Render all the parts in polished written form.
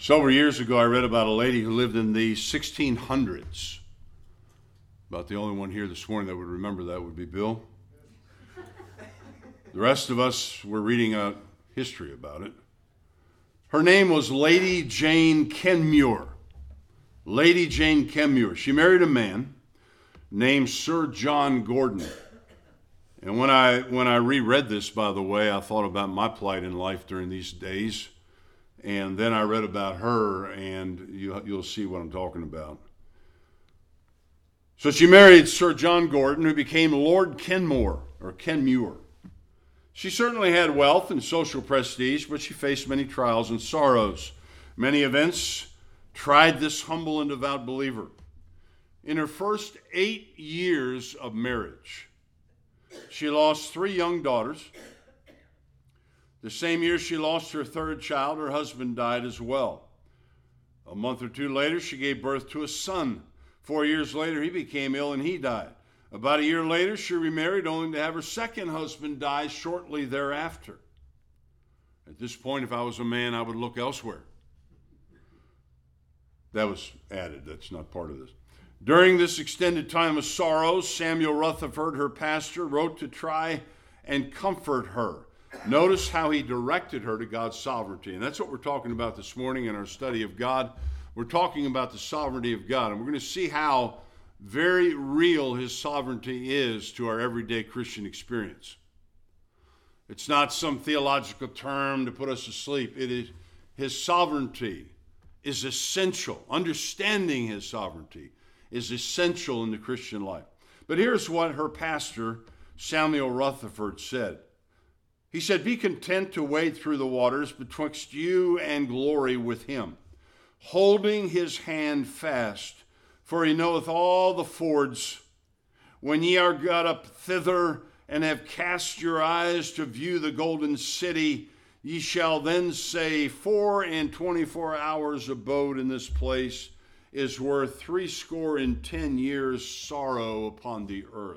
Several years ago, I read about a lady who lived in the 1600s. About the only one here this morning that would remember that would be Bill. The rest of us were reading a history about it. Her name was Lady Jane Kenmure. Lady Jane Kenmure. She married a man named Sir John Gordon. And when I reread this, by the way, I thought about my plight in life during these days. And then I read about her, and you'll see what I'm talking about. So she married Sir John Gordon, who became Lord Kenmure, or Kenmure. She certainly had wealth and social prestige, but she faced many trials and sorrows. Many events tried this humble and devout believer. In her first 8 years of marriage, she lost 3 young daughters. The same year she lost her 3rd child, her husband died as well. A month or 2 later, she gave birth to a son. 4 years later, he became ill and he died. About a year later, she remarried, only to have her 2nd husband die shortly thereafter. At this point, if I was a man, I would look elsewhere. That was added. That's not part of this. During this extended time of sorrow, Samuel Rutherford, her pastor, wrote to try and comfort her. Notice how he directed her to God's sovereignty. And that's what we're talking about this morning in our study of God. We're talking about the sovereignty of God. And we're going to see how very real his sovereignty is to our everyday Christian experience. It's not some theological term to put us to sleep. It is his sovereignty is essential. Understanding his sovereignty is essential in the Christian life. But here's what her pastor, Samuel Rutherford, said. He said, "Be content to wade through the waters betwixt you and glory with him, holding his hand fast, for he knoweth all the fords. When ye are got up thither, and have cast your eyes to view the golden city, ye shall then say, 24 hours abode in this place is worth 70 years sorrow upon the earth."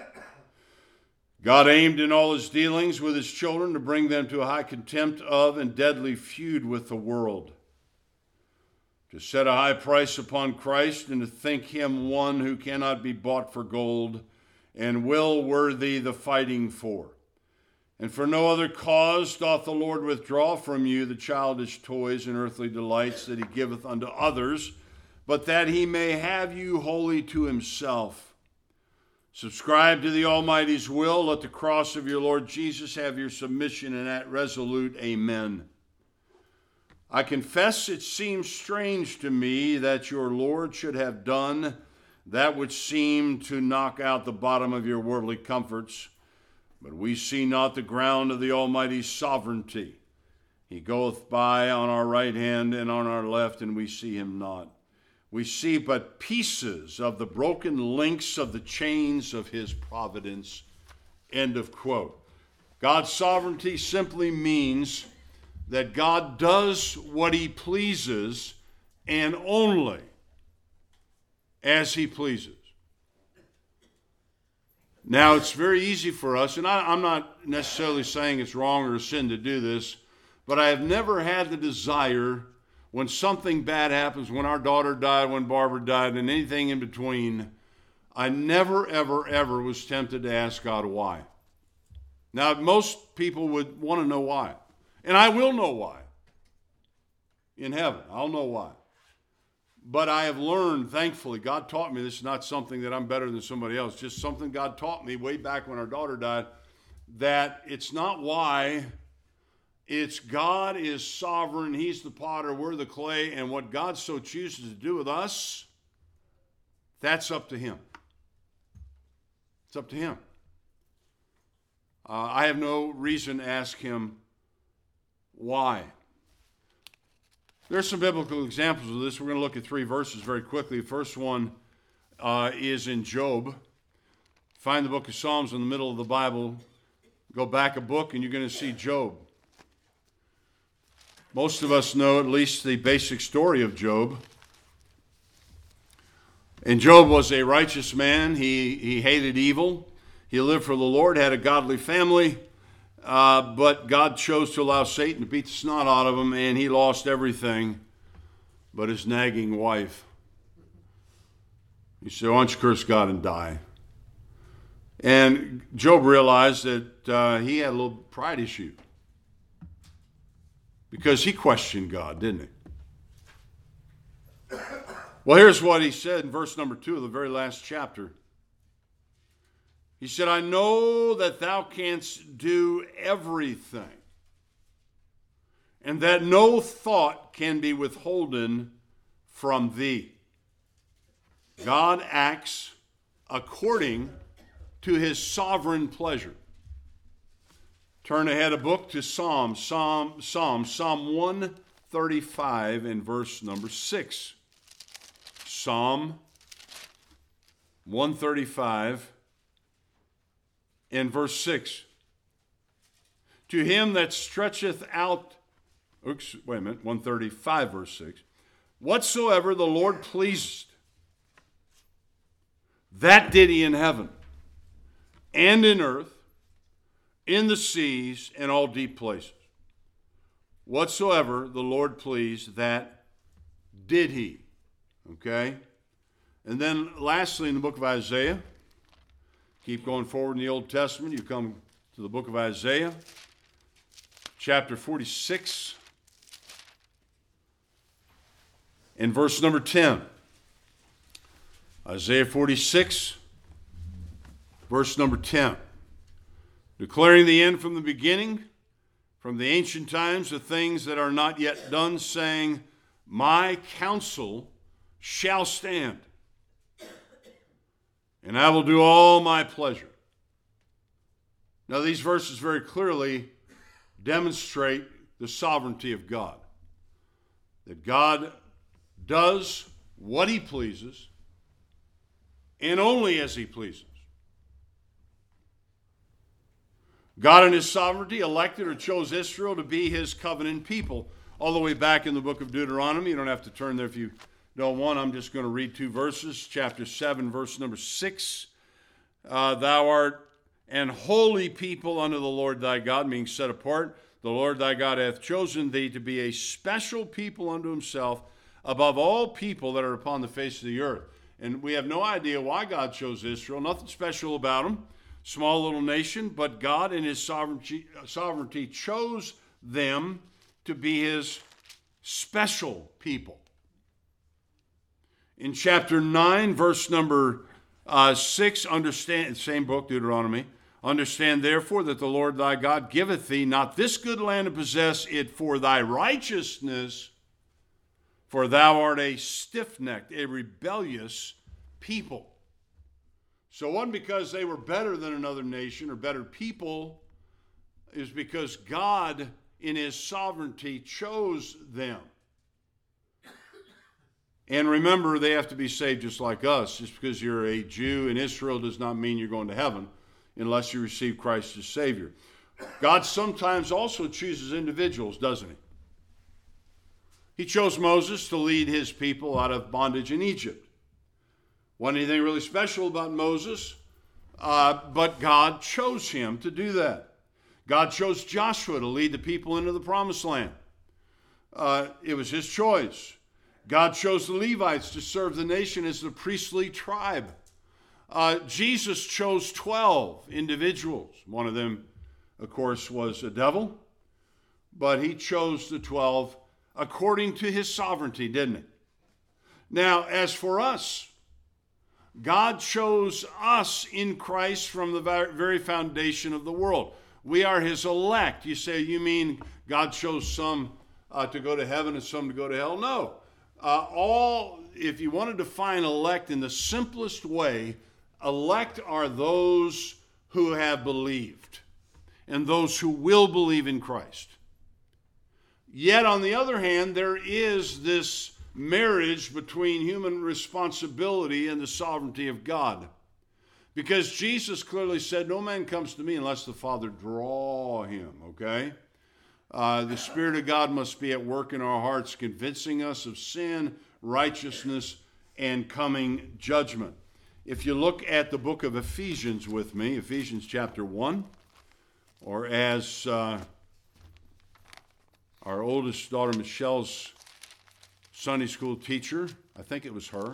God aimed in all his dealings with his children to bring them to a high contempt of and deadly feud with the world. To set a high price upon Christ and to think him one who cannot be bought for gold and well worthy the fighting for. And for no other cause doth the Lord withdraw from you the childish toys and earthly delights that he giveth unto others, but that he may have you wholly to himself. Subscribe to the Almighty's will. Let the cross of your Lord Jesus have your submission and that resolute amen. I confess it seems strange to me that your Lord should have done that which seemed to knock out the bottom of your worldly comforts, but we see not the ground of the Almighty's sovereignty. He goeth by on our right hand and on our left, and we see him not. We see but pieces of the broken links of the chains of his providence. End of quote. God's sovereignty simply means that God does what he pleases and only as he pleases. Now, it's very easy for us, and I'm not necessarily saying it's wrong or a sin to do this, but I have never had the desire when something bad happens, when our daughter died, when Barbara died, and anything in between, I never, ever, ever was tempted to ask God why. Now, most people would want to know why. And I will know why. In heaven, I'll know why. But I have learned, thankfully, God taught me, this is not something that I'm better than somebody else, just something God taught me way back when our daughter died, that it's not why. It's God is sovereign. He's the potter. We're the clay. And what God so chooses to do with us, that's up to him. It's up to him. I have no reason to ask him why. There's some biblical examples of this. We're going to look at 3 verses very quickly. The first one is in Job. Find the book of Psalms in the middle of the Bible. Go back a book and you're going to see Job. Most of us know at least the basic story of Job. And Job was a righteous man. He hated evil. He lived for the Lord, had a godly family. But God chose to allow Satan to beat the snot out of him, and he lost everything but his nagging wife. He said, why don't you curse God and die? And Job realized that he had a little pride issue because he questioned God, didn't he? Well, here's what he said in verse number 2 of the very last chapter. He said, I know that thou canst do everything, and that no thought can be withholden from thee. God acts according to his sovereign pleasure. Turn ahead a book to Psalm 135 and verse number 6. Psalm 135 and verse 6. To him that stretcheth out, 135 verse 6. Whatsoever the Lord pleased, that did he in heaven, and in earth, in the seas, and all deep places. Whatsoever the Lord pleased, that did he. Okay? And then lastly, in the book of Isaiah, keep going forward in the Old Testament, you come to the book of Isaiah, chapter 46, and verse number 10. Isaiah 46, verse number 10. Declaring the end from the beginning, from the ancient times, the things that are not yet done, saying, my counsel shall stand, and I will do all my pleasure. Now, these verses very clearly demonstrate the sovereignty of God. That God does what he pleases, and only as he pleases. God in his sovereignty elected or chose Israel to be his covenant people. All the way back in the book of Deuteronomy, you don't have to turn there if you don't want. I'm just going to read 2 verses. Chapter 7, verse number 6. Thou art an holy people unto the Lord thy God, being set apart. The Lord thy God hath chosen thee to be a special people unto himself above all people that are upon the face of the earth. And we have no idea why God chose Israel. Nothing special about them. Small little nation, but God in his sovereignty chose them to be his special people. In chapter 9, verse number 6, understand, same book, Deuteronomy, understand therefore that the Lord thy God giveth thee not this good land to possess it for thy righteousness, for thou art a stiff-necked, a rebellious people. So it wasn't because they were better than another nation or better people. It was because God, in his sovereignty, chose them. And remember, they have to be saved just like us. Just because you're a Jew in Israel does not mean you're going to heaven unless you receive Christ as Savior. God sometimes also chooses individuals, doesn't he? He chose Moses to lead his people out of bondage in Egypt. Wasn't anything really special about Moses, but God chose him to do that. God chose Joshua to lead the people into the promised land. It was his choice. God chose the Levites to serve the nation as the priestly tribe. Jesus chose 12 individuals. One of them, of course, was a devil, but he chose the 12 according to his sovereignty, didn't he? Now, as for us, God chose us in Christ from the very foundation of the world. We are his elect. You say, you mean God chose some to go to heaven and some to go to hell? No. If you want to define elect in the simplest way, elect are those who have believed and those who will believe in Christ. Yet, on the other hand, there is this marriage between human responsibility and the sovereignty of God. Because Jesus clearly said, no man comes to me unless the Father draw him, okay? The Spirit of God must be at work in our hearts, convincing us of sin, righteousness, and coming judgment. If you look at the book of Ephesians with me, Ephesians chapter 1, or as our oldest daughter Michelle's Sunday school teacher. I think it was her.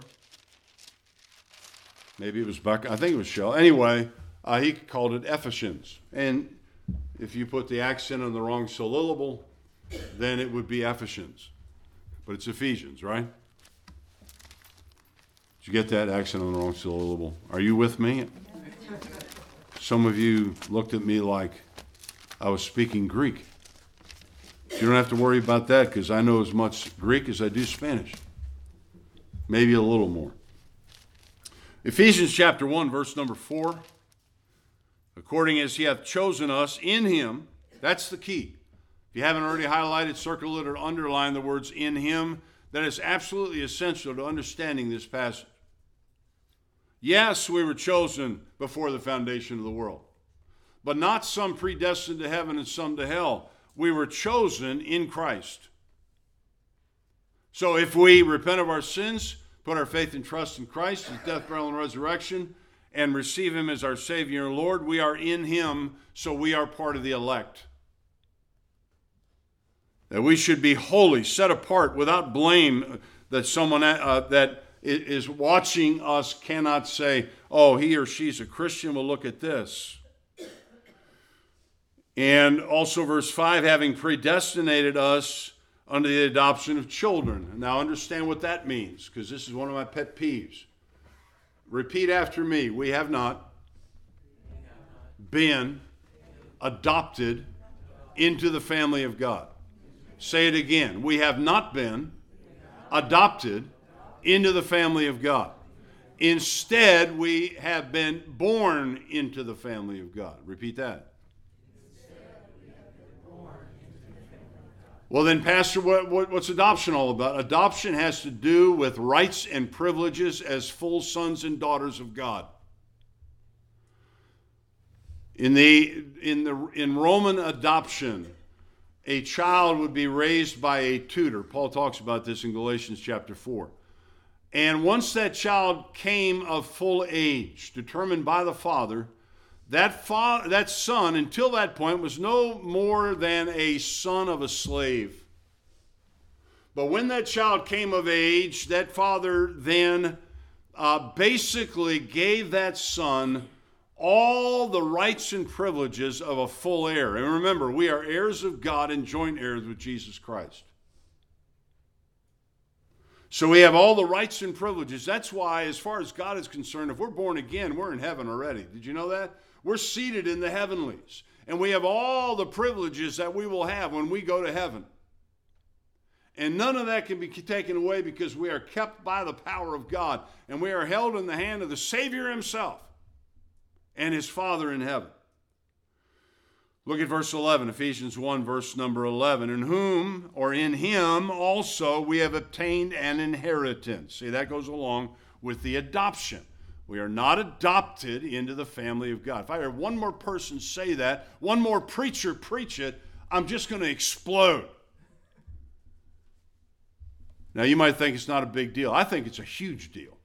Maybe it was Becca. I think it was Shell. Anyway, he called it Ephesians. And if you put the accent on the wrong syllable, then it would be Ephesians. But it's Ephesians, right? Did you get that accent on the wrong syllable? Are you with me? Some of you looked at me like I was speaking Greek. You don't have to worry about that because I know as much Greek as I do Spanish. Maybe a little more. Ephesians chapter 1, verse number 4. According as he hath chosen us in him, that's the key. If you haven't already highlighted, circled it, or underlined the words in him, that is absolutely essential to understanding this passage. Yes, we were chosen before the foundation of the world, but not some predestined to heaven and some to hell. We were chosen in Christ. So if we repent of our sins, put our faith and trust in Christ, his death, burial, and resurrection, and receive him as our Savior and Lord, we are in him, so we are part of the elect. That we should be holy, set apart, without blame, that someone that is watching us cannot say, oh, he or she's a Christian, well, look at this. And also verse 5, having predestinated us unto the adoption of children. Now understand what that means, because this is one of my pet peeves. Repeat after me. We have not been adopted into the family of God. Say it again. We have not been adopted into the family of God. Instead, we have been born into the family of God. Repeat that. Well then, Pastor, what's adoption all about? Adoption has to do with rights and privileges as full sons and daughters of God. In Roman adoption, a child would be raised by a tutor. Paul talks about this in Galatians chapter 4. And once that child came of full age, determined by the father, that son, until that point, was no more than a son of a slave. But when that child came of age, that father then basically gave that son all the rights and privileges of a full heir. And remember, we are heirs of God and joint heirs with Jesus Christ. So we have all the rights and privileges. That's why, as far as God is concerned, if we're born again, we're in heaven already. Did you know that? We're seated in the heavenlies. And we have all the privileges that we will have when we go to heaven. And none of that can be taken away because we are kept by the power of God. And we are held in the hand of the Savior himself and his Father in heaven. Look at verse 11, Ephesians 1, verse number 11. In whom, or in him also, we have obtained an inheritance. See, that goes along with the adoption. We are not adopted into the family of God. If I hear one more person say that, one more preacher preach it, I'm just going to explode. Now, you might think it's not a big deal. I think it's a huge deal.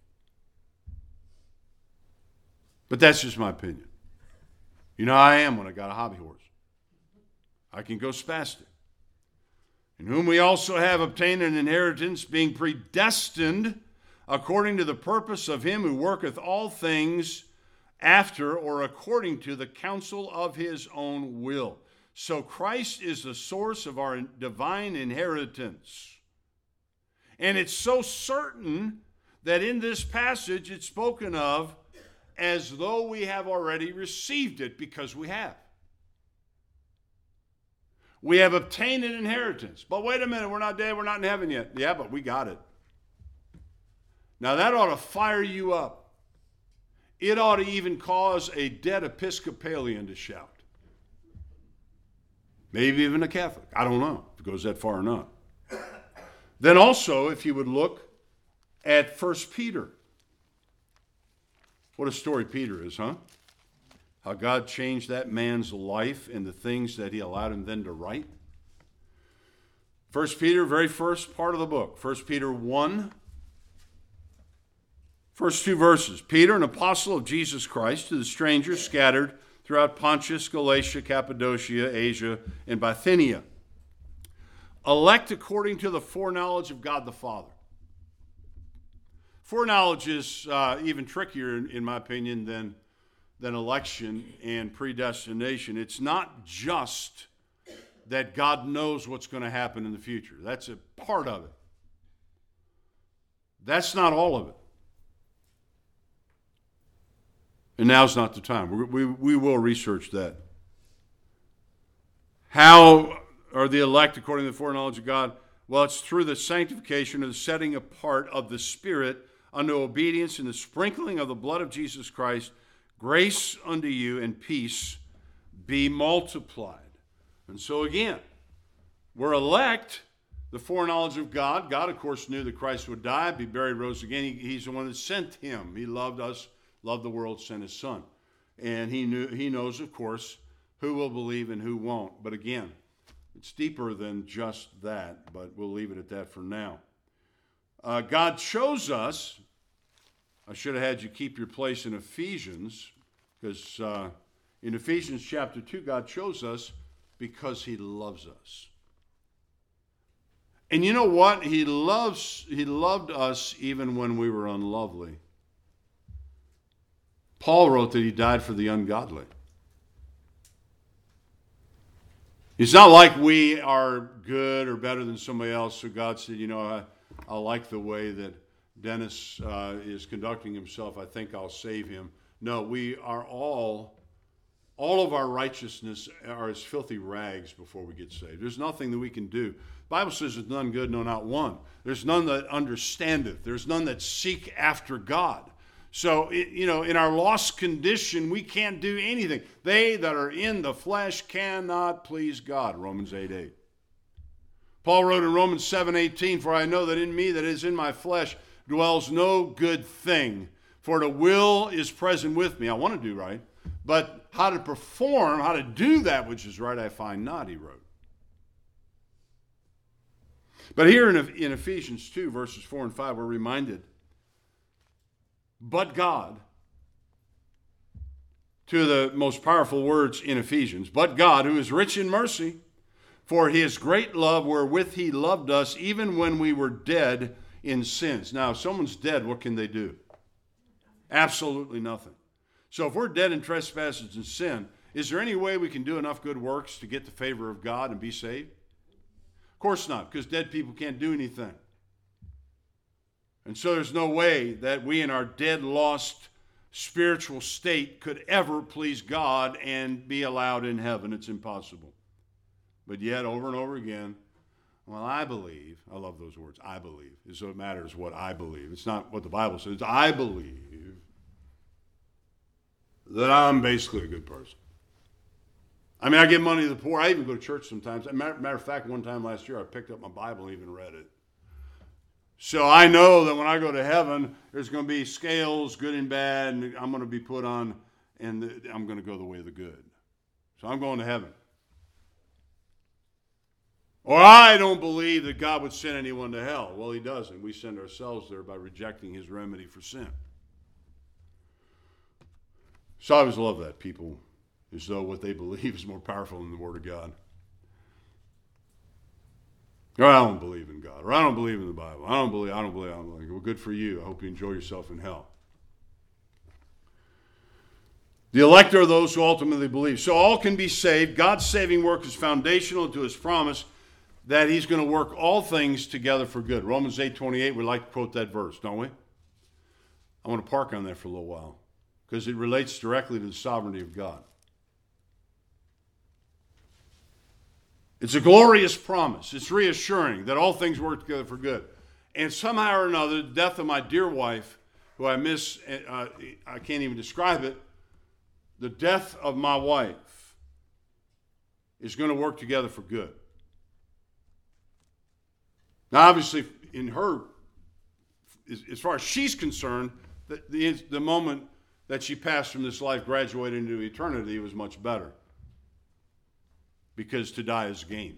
But that's just my opinion. You know how I am when I got a hobby horse. I can go spastic. In whom we also have obtained an inheritance, being predestined according to the purpose of him who worketh all things after or according to the counsel of his own will. So Christ is the source of our divine inheritance. And it's so certain that in this passage it's spoken of as though we have already received it, because we have. We have obtained an inheritance. But wait a minute, we're not dead, we're not in heaven yet. Yeah, but we got it. Now that ought to fire you up. It ought to even cause a dead Episcopalian to shout. Maybe even a Catholic. I don't know if it goes that far or not. Then also, if you would look at 1 Peter. What a story Peter is, huh? How God changed that man's life and the things that he allowed him then to write. 1 Peter, very first part of the book. 1 Peter 1, first two verses. Peter, an apostle of Jesus Christ, to the strangers scattered throughout Pontus, Galatia, Cappadocia, Asia, and Bithynia, elect according to the foreknowledge of God the Father. Foreknowledge is even trickier, in my opinion, than election and predestination. It's not just that God knows what's going to happen in the future. That's a part of it. That's not all of it. And now's not the time. We will research that. How are the elect according to the foreknowledge of God? Well, it's through the sanctification or the setting apart of the Spirit unto obedience and the sprinkling of the blood of Jesus Christ. Grace unto you and peace be multiplied. And so again, we're elect, the foreknowledge of God. God, of course, knew that Christ would die, be buried, rose again. He's the one that sent him. He loved us, loved the world, sent his son. And he knows, of course, who will believe and who won't. But again, it's deeper than just that, but we'll leave it at that for now. God chose us. I should have had you keep your place in Ephesians, because in Ephesians chapter 2, God chose us because he loves us. And you know what? He loved us even when we were unlovely. Paul wrote that he died for the ungodly. It's not like we are good or better than somebody else, so God said, I like the way that Dennis is conducting himself. I think I'll save him. No, we are all of our righteousness are as filthy rags before we get saved. There's nothing that we can do. The Bible says there's none good, no, not one. There's none that understandeth. There's none that seek after God. So, in our lost condition, we can't do anything. They that are in the flesh cannot please God, Romans 8:8. Paul wrote in Romans 7:18, for I know that in me that is in my flesh dwells no good thing, for the will is present with me. I want to do right, but how to perform, how to do that which is right, I find not, he wrote. But here in Ephesians 2, verses 4 and 5, we're reminded, but God, two of the most powerful words in Ephesians, but God, who is rich in mercy, for his great love wherewith he loved us, even when we were dead in sins. Now, if someone's dead, what can they do? Absolutely nothing. So if we're dead in trespasses and sin, is there any way we can do enough good works to get the favor of God and be saved? Of course not, because dead people can't do anything. And so there's no way that we in our dead, lost spiritual state could ever please God and be allowed in heaven. It's impossible. But yet, over and over again, well, I believe, I love those words, I believe, is what matters, what I believe. It's not what the Bible says. I believe that I'm basically a good person. I mean, I give money to the poor. I even go to church sometimes. Matter of fact, one time last year, I picked up my Bible and even read it. So I know that when I go to heaven, there's going to be scales, good and bad, and I'm going to be put on, and I'm going to go the way of the good. So I'm going to heaven. Or I don't believe that God would send anyone to hell. Well, he doesn't. We send ourselves there by rejecting his remedy for sin. So I always love that, people, as though what they believe is more powerful than the Word of God. Or I don't believe in God. Or I don't believe in the Bible. I don't believe. Well, good for you. I hope you enjoy yourself in hell. The elect are those who ultimately believe. So all can be saved. God's saving work is foundational to his promise that he's going to work all things together for good. Romans 8:28, we like to quote that verse, don't we? I want to park on that for a little while because it relates directly to the sovereignty of God. It's a glorious promise. It's reassuring that all things work together for good. And somehow or another, the death of my dear wife, who I miss, I can't even describe it, the death of my wife is going to work together for good. Now, obviously, in her, as far as she's concerned, the moment that she passed from this life, graduated into eternity, was much better. Because to die is gain.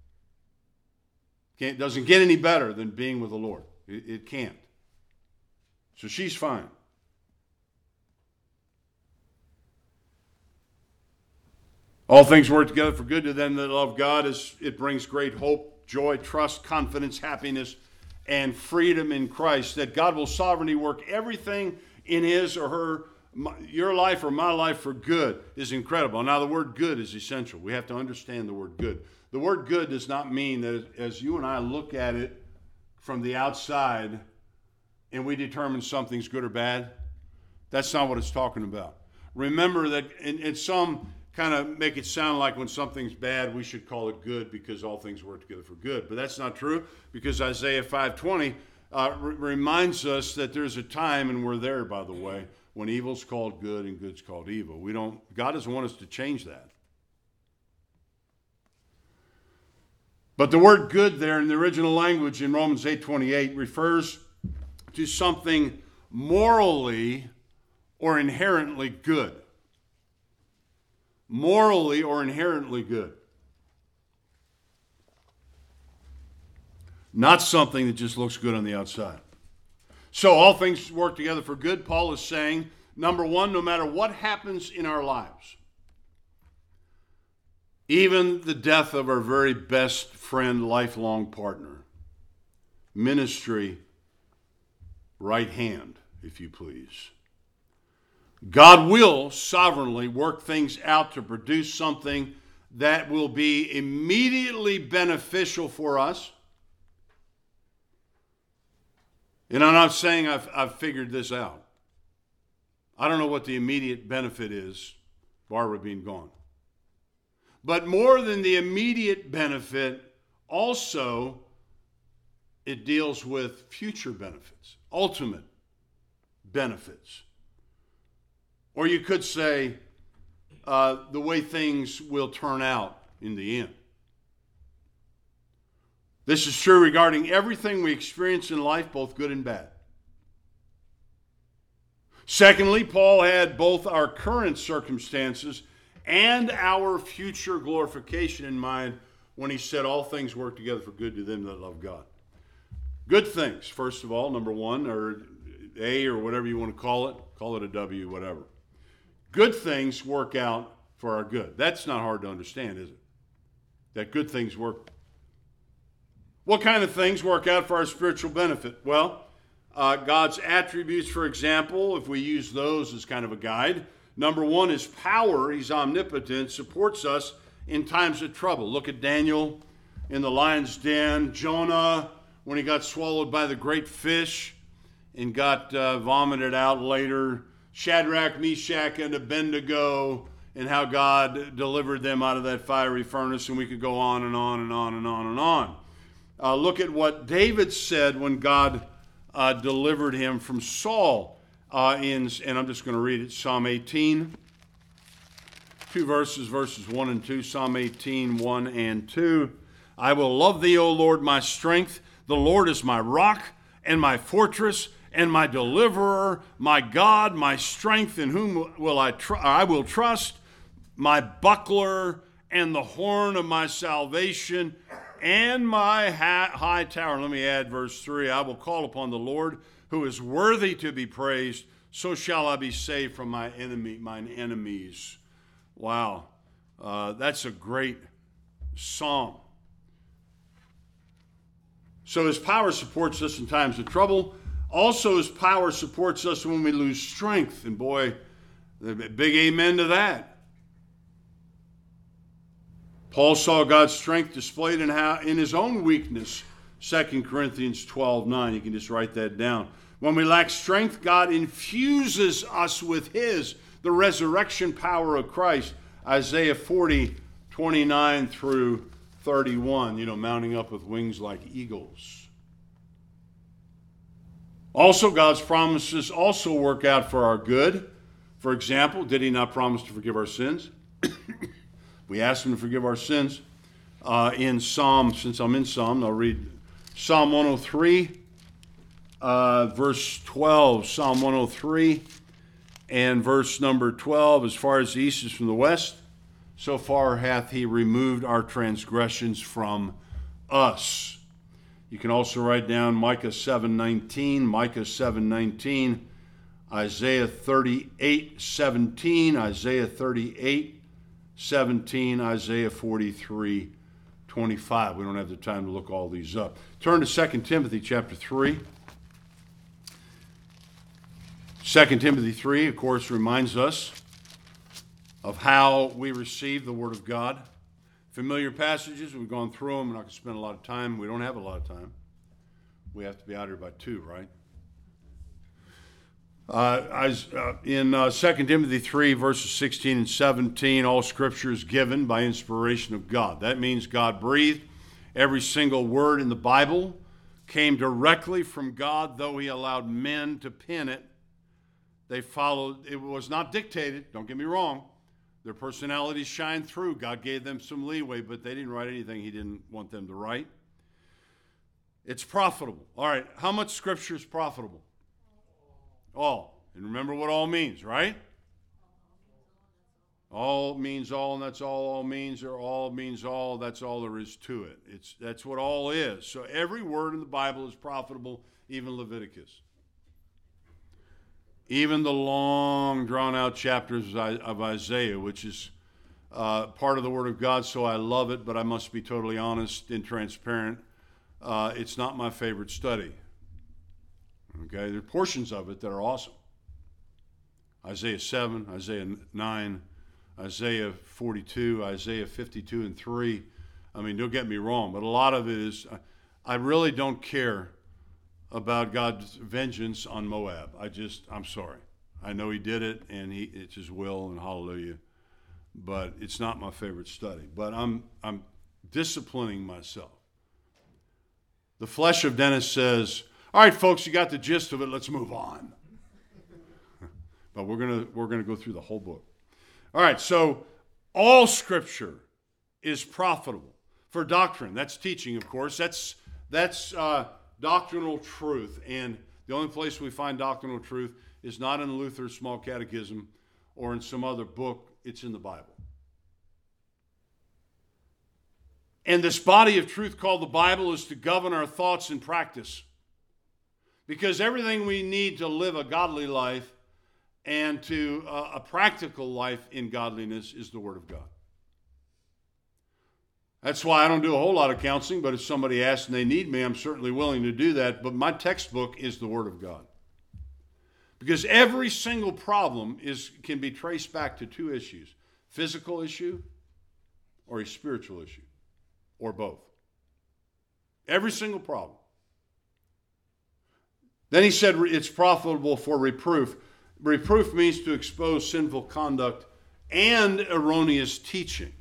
It doesn't get any better than being with the Lord. It can't. So she's fine. All things work together for good to them that love God. It brings great hope, joy, trust, confidence, happiness, and freedom in Christ. That God will sovereignly work everything in his or her, your life or my life for good is incredible. Now, the word good is essential. We have to understand the word good. The word good does not mean that as you and I look at it from the outside and we determine something's good or bad. That's not what it's talking about. Remember that in some kind of make it sound like when something's bad, we should call it good because all things work together for good. But that's not true, because Isaiah 5:20 reminds us that there's a time, and we're there, by the way, when evil's called good and good's called evil. God doesn't want us to change that. But the word good there in the original language in Romans 8:28 refers to something morally or inherently good. Morally or inherently good. Not something that just looks good on the outside. So all things work together for good. Paul is saying, number one, no matter what happens in our lives, even the death of our very best friend, lifelong partner, ministry, right hand, if you please, God will sovereignly work things out to produce something that will be immediately beneficial for us. And I'm not saying I've figured this out. I don't know what the immediate benefit is, Barbara being gone. But more than the immediate benefit, also it deals with future benefits, ultimate benefits. Or you could say the way things will turn out in the end. This is true regarding everything we experience in life, both good and bad. Secondly, Paul had both our current circumstances and our future glorification in mind when he said all things work together for good to them that love God. Good things, first of all, number one, or A, or whatever you want to call it a W, whatever. Good things work out for our good. That's not hard to understand, is it? That good things work. What kind of things work out for our spiritual benefit? Well, God's attributes, for example, if we use those as kind of a guide. Number one is power. He's omnipotent, supports us in times of trouble. Look at Daniel in the lion's den, Jonah when he got swallowed by the great fish and got vomited out later, Shadrach, Meshach, and Abednego, and how God delivered them out of that fiery furnace, and we could go on and on and on and on and on. Look at what David said when God delivered him from Saul. And I'm just going to read it, Psalm 18. Two verses 1 and 2, Psalm 18, 1 and 2. I will love thee, O Lord, my strength. The Lord is my rock and my fortress and my deliverer, my God, my strength, in whom I will trust, my buckler and the horn of my salvation, and my high tower. Let me add verse 3. I will call upon the Lord, who is worthy to be praised. So shall I be saved from mine enemies. Wow. That's a great psalm. So his power supports us in times of trouble. Also, his power supports us when we lose strength. And boy, big amen to that. Paul saw God's strength displayed in his own weakness. 2 Corinthians 12:9. You can just write that down. When we lack strength, God infuses us with the resurrection power of Christ. Isaiah 40:29 through 31. Mounting up with wings like eagles. Also, God's promises also work out for our good. For example, did he not promise to forgive our sins? We asked him to forgive our sins. Since I'm in Psalm, I'll read Psalm 103, verse 12. Psalm 103 and verse number 12. As far as the east is from the west, so far hath he removed our transgressions from us. You can also write down Micah 7:19, Isaiah 38:17, Isaiah 38:17, Isaiah 43:12. 25. We don't have the time to look all these up. Turn to 2 Timothy chapter 3. 2 Timothy 3, of course, reminds us of how we receive the Word of God. Familiar passages, we've gone through them. We're not going to spend a lot of time. We don't have a lot of time. We have to be out here by 2, right? In 2 Timothy 3, verses 16 and 17, all Scripture is given by inspiration of God. That means God breathed. Every single word in the Bible came directly from God, though He allowed men to pen it. They followed. It was not dictated, don't get me wrong. Their personalities shine through. God gave them some leeway, but they didn't write anything He didn't want them to write. It's profitable. All right, how much Scripture is profitable? All. And remember what all means, right? All means all, and that's all means, or all means all, that's all there is to it. That's what all is. So every word in the Bible is profitable, even Leviticus. Even the long, drawn-out chapters of Isaiah, which is part of the Word of God, so I love it, but I must be totally honest and transparent. It's not my favorite study. Okay, there are portions of it that are awesome. Isaiah 7, Isaiah 9, Isaiah 42, Isaiah 52 and 3. I mean, don't get me wrong, but a lot of it is, I really don't care about God's vengeance on Moab. I'm sorry. I know He did it, and it's His will, and hallelujah. But it's not my favorite study. But I'm disciplining myself. The flesh of Dennis says, all right, folks, you got the gist of it. Let's move on. But we're gonna go through the whole book. All right, so all Scripture is profitable for doctrine. That's teaching, of course. That's doctrinal truth. And the only place we find doctrinal truth is not in Luther's Small Catechism or in some other book. It's in the Bible. And this body of truth called the Bible is to govern our thoughts and practice. Because everything we need to live a godly life and to a practical life in godliness is the Word of God. That's why I don't do a whole lot of counseling, but if somebody asks and they need me, I'm certainly willing to do that. But my textbook is the Word of God. Because every single problem can be traced back to 2 issues: physical issue or a spiritual issue, or both. Every single problem. Then he said it's profitable for reproof. Reproof means to expose sinful conduct and erroneous teaching.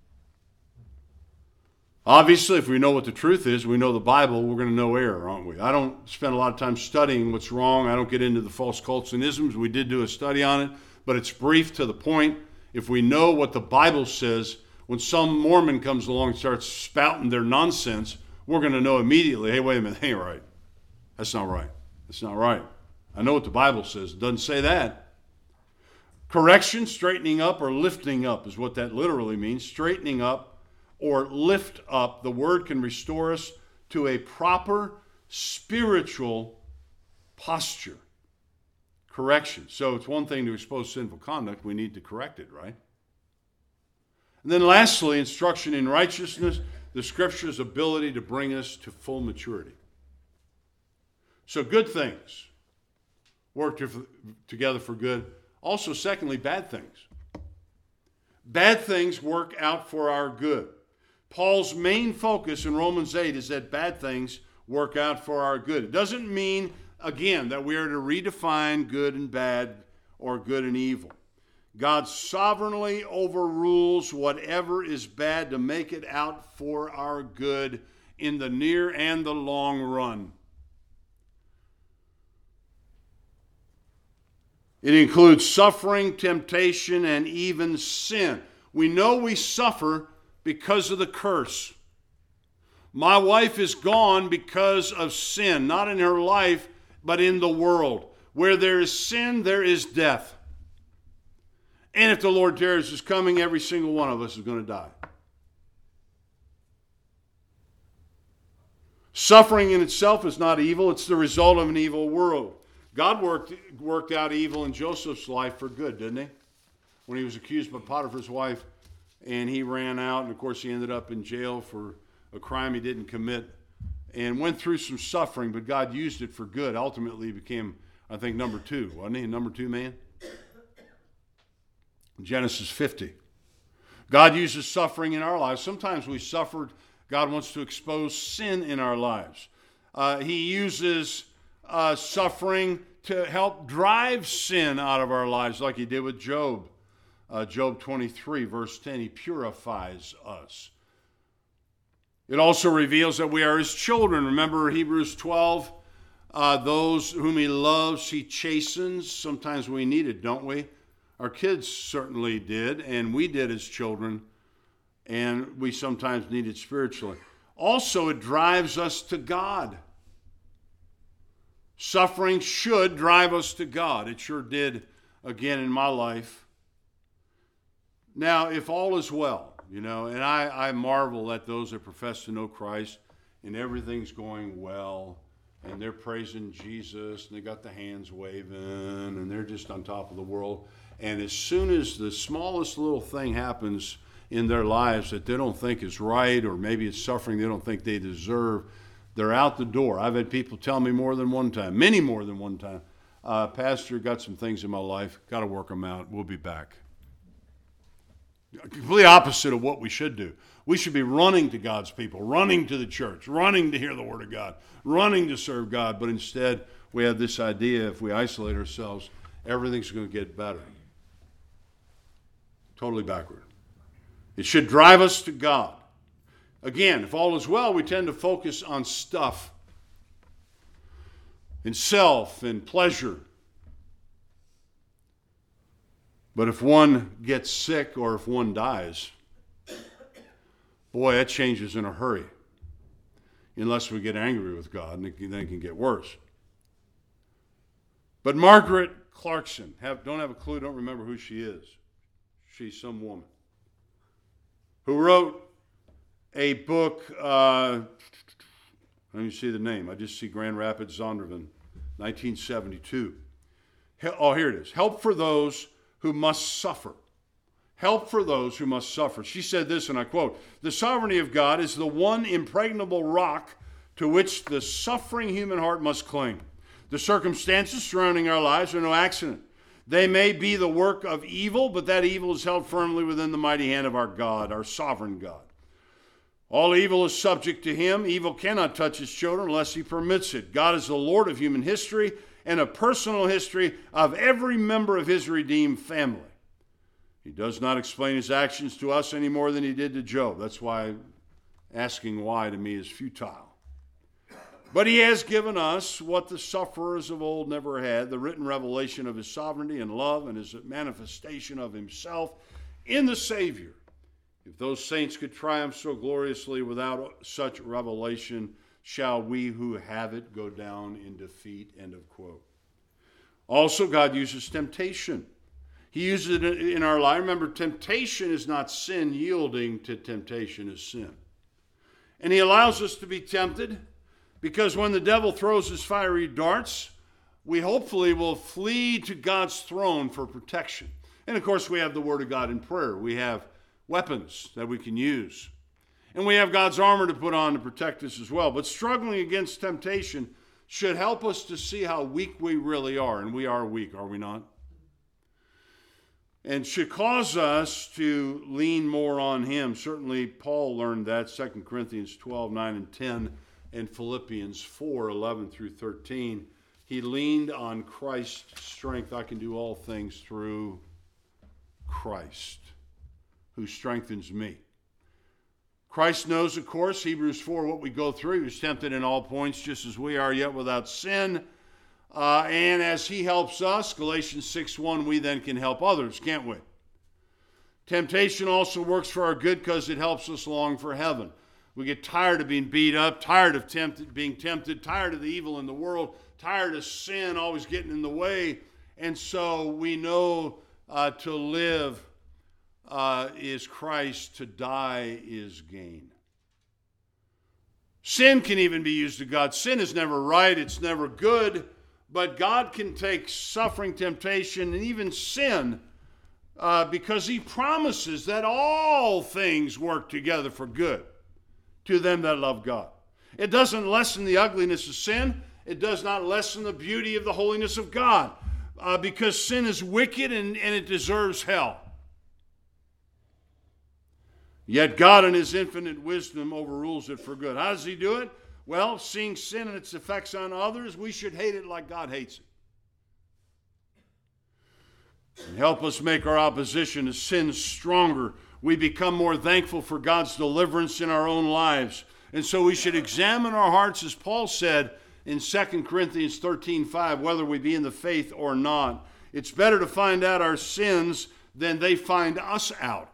Obviously, if we know what the truth is, we know the Bible, we're going to know error, aren't we? I don't spend a lot of time studying what's wrong. I don't get into the false cults and isms. We did do a study on it, but it's brief to the point. If we know what the Bible says, when some Mormon comes along and starts spouting their nonsense, we're going to know immediately, hey, wait a minute, that ain't right. That's not right. That's not right. I know what the Bible says. It doesn't say that. Correction, straightening up, or lifting up is what that literally means. Straightening up or lift up. The word can restore us to a proper spiritual posture. Correction. So it's one thing to expose sinful conduct. We need to correct it, right? And then lastly, instruction in righteousness, the Scripture's ability to bring us to full maturity. So good things work together for good. Also, secondly, bad things. Bad things work out for our good. Paul's main focus in Romans 8 is that bad things work out for our good. It doesn't mean, again, that we are to redefine good and bad or good and evil. God sovereignly overrules whatever is bad to make it out for our good in the near and the long run. It includes suffering, temptation, and even sin. We know we suffer because of the curse. My wife is gone because of sin, not in her life, but in the world. Where there is sin, there is death. And if the Lord tarries is coming, every single one of us is going to die. Suffering in itself is not evil. It's the result of an evil world. God worked out evil in Joseph's life for good, didn't He? When he was accused by Potiphar's wife and he ran out, and of course he ended up in jail for a crime he didn't commit, and went through some suffering, but God used it for good. Ultimately, he became, I think, number 2. Wasn't he a number 2 man? Genesis 50. God uses suffering in our lives. Sometimes we suffered. God wants to expose sin in our lives. He uses suffering to help drive sin out of our lives, like he did with Job. Job 23, verse 10, he purifies us. It also reveals that we are his children. Remember Hebrews 12, those whom he loves, he chastens. Sometimes we need it, don't we? Our kids certainly did, and we did as children, and we sometimes need it spiritually. Also, it drives us to God. Suffering should drive us to God. It sure did again in my life. Now, if all is well, and I marvel at those that profess to know Christ, and everything's going well, and they're praising Jesus, and they got the hands waving, and they're just on top of the world. And as soon as the smallest little thing happens in their lives that they don't think is right, or maybe it's suffering they don't think they deserve, they're out the door. I've had people tell me more than one time, many more than one time, Pastor, got some things in my life, got to work them out, we'll be back. Completely opposite of what we should do. We should be running to God's people, running to the church, running to hear the Word of God, running to serve God. But instead, we have this idea, if we isolate ourselves, everything's going to get better. Totally backward. It should drive us to God. Again, if all is well, we tend to focus on stuff, and self, and pleasure. But if one gets sick or if one dies, boy, that changes in a hurry. Unless we get angry with God, and then it can get worse. But Margaret Clarkson, don't have a clue, don't remember who she is. She's some woman who wrote a book, let me see the name. I just see Grand Rapids, Zondervan, 1972. Oh, here it is. Help for those who must suffer. Help for those who must suffer. She said this, and I quote, "The sovereignty of God is the one impregnable rock to which the suffering human heart must cling. The circumstances surrounding our lives are no accident. They may be the work of evil, but that evil is held firmly within the mighty hand of our God, our sovereign God. All evil is subject to him. Evil cannot touch his children unless he permits it. God is the Lord of human history and a personal history of every member of his redeemed family. He does not explain his actions to us any more than he did to Job." That's why asking why to me is futile. "But he has given us what the sufferers of old never had, the written revelation of his sovereignty and love and his manifestation of himself in the Savior. If those saints could triumph so gloriously without such revelation, shall we who have it go down in defeat?" End of quote. Also, God uses temptation. He uses it in our life. Remember, temptation is not sin. Yielding to temptation is sin. And he allows us to be tempted because when the devil throws his fiery darts, we hopefully will flee to God's throne for protection. And of course, we have the Word of God in prayer. We have weapons that we can use. And we have God's armor to put on to protect us as well. But struggling against temptation should help us to see how weak we really are. And we are weak, are we not? And should cause us to lean more on him. Certainly, Paul learned that, 2 Corinthians 12, 9, and 10, and Philippians 4, 11 through 13. He leaned on Christ's strength. I can do all things through Christ, who strengthens me. Christ knows, of course, Hebrews 4, what we go through. He was tempted in all points, just as we are, yet without sin. And as he helps us, Galatians 6:1, we then can help others, can't we? Temptation also works for our good because it helps us long for heaven. We get tired of being beat up, tired of being tempted, tired of the evil in the world, tired of sin always getting in the way. And so we know to live is Christ, to die is gain. Sin can even be used to God. Sin is never right, it's never good, but God can take suffering, temptation, and even sin because he promises that all things work together for good to them that love God. It doesn't lessen the ugliness of sin. It does not lessen the beauty of the holiness of God, because sin is wicked and it deserves hell. Yet God in his infinite wisdom overrules it for good. How does he do it? Well, seeing sin and its effects on others, we should hate it like God hates it. And help us make our opposition to sin stronger. We become more thankful for God's deliverance in our own lives. And so we should examine our hearts, as Paul said in 2 Corinthians 13:5, whether we be in the faith or not. It's better to find out our sins than they find us out.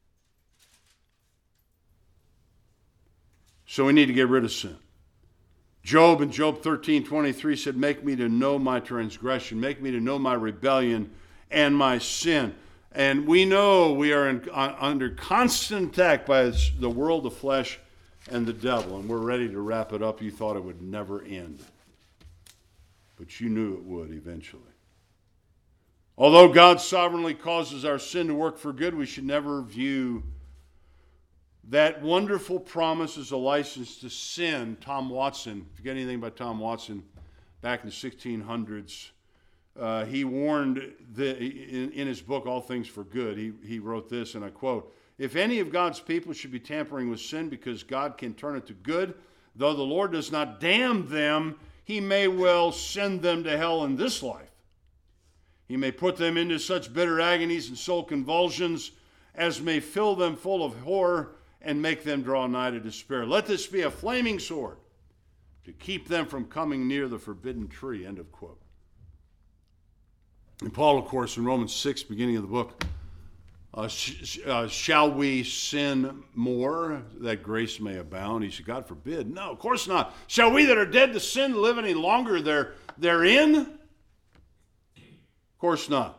So we need to get rid of sin. Job in Job 13:23 said, make me to know my transgression, make me to know my rebellion and my sin. And we know we are under constant attack by the world, the flesh, and the devil. And we're ready to wrap it up. You thought it would never end, but you knew it would eventually. Although God sovereignly causes our sin to work for good, we should never view that wonderful promise as a license to sin. Tom Watson, if you get anything about Tom Watson, back in the 1600s, he warned in his book, All Things for Good, he wrote this, and I quote, if any of God's people should be tampering with sin because God can turn it to good, though the Lord does not damn them, he may well send them to hell in this life. He may put them into such bitter agonies and soul convulsions as may fill them full of horror and make them draw nigh to despair. Let this be a flaming sword to keep them from coming near the forbidden tree. End of quote. And Paul, of course, in Romans 6, beginning of the book, shall we sin more that grace may abound? He said, God forbid. No, of course not. Shall we that are dead to sin live any longer therein? Of course not.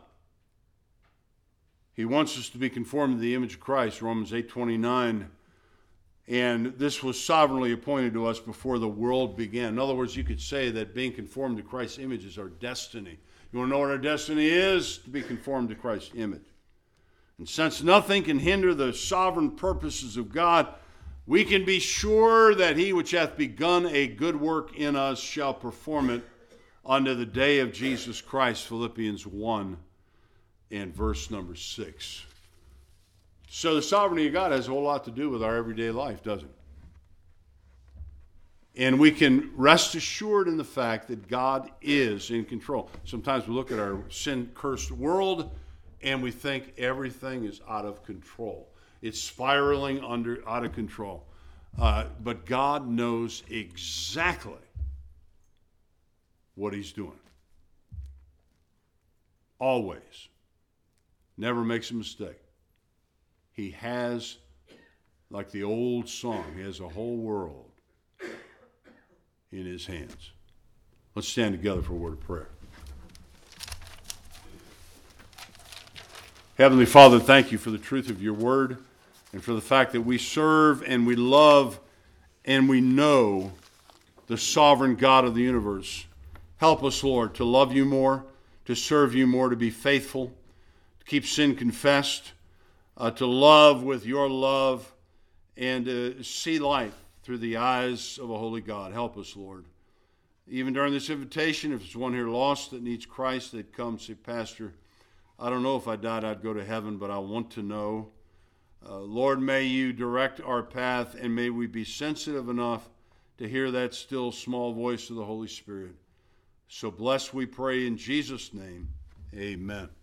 He wants us to be conformed to the image of Christ, Romans 8:29. And this was sovereignly appointed to us before the world began. In other words, you could say that being conformed to Christ's image is our destiny. You want to know what our destiny is? To be conformed to Christ's image. And since nothing can hinder the sovereign purposes of God, we can be sure that he which hath begun a good work in us shall perform it unto the day of Jesus Christ, Philippians 1 and verse number 6. So the sovereignty of God has a whole lot to do with our everyday life, doesn't it? And we can rest assured in the fact that God is in control. Sometimes we look at our sin-cursed world and we think everything is out of control. It's spiraling out of control. But God knows exactly what he's doing. Always. Never makes a mistake. He has, like the old song, he has a whole world in his hands. Let's stand together for a word of prayer. Heavenly Father, thank you for the truth of your word and for the fact that we serve and we love and we know the sovereign God of the universe. Help us, Lord, to love you more, to serve you more, to be faithful, to keep sin confessed, to love with your love, and to see life through the eyes of a holy God. Help us, Lord. Even during this invitation, if there's one here lost that needs Christ, they'd come say, Pastor, I don't know if I died I'd go to heaven, but I want to know. Lord, may you direct our path, and may we be sensitive enough to hear that still small voice of the Holy Spirit. So bless, we pray, in Jesus' name. Amen.